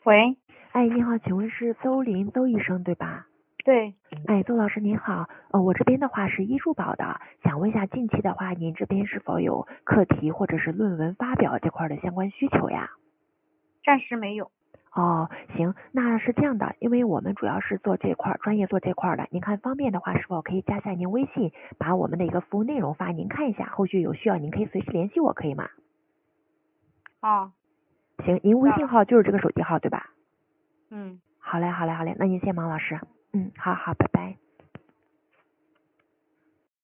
喂， 哎，你好，请问是邹医生对吧？ 对， 哎，邹老师您好，我这边的话是医助宝的，想问一下近期的话，您这边是否有课题或者是论文发表这块的相关需求呀？ 暂时没有。 哦，行，那是这样的，因为我们主要是做这块专业做这块的，您看方便的话，是否可以加下您微信，把我们的一个服务内容发您看一下，后续有需要您可以随时联系我，可以吗？ 哦， 行，您微信知道了。 号就是这个手机号对吧？ 嗯。 好嘞，好嘞，好嘞，那您先忙，老师。好好，拜拜。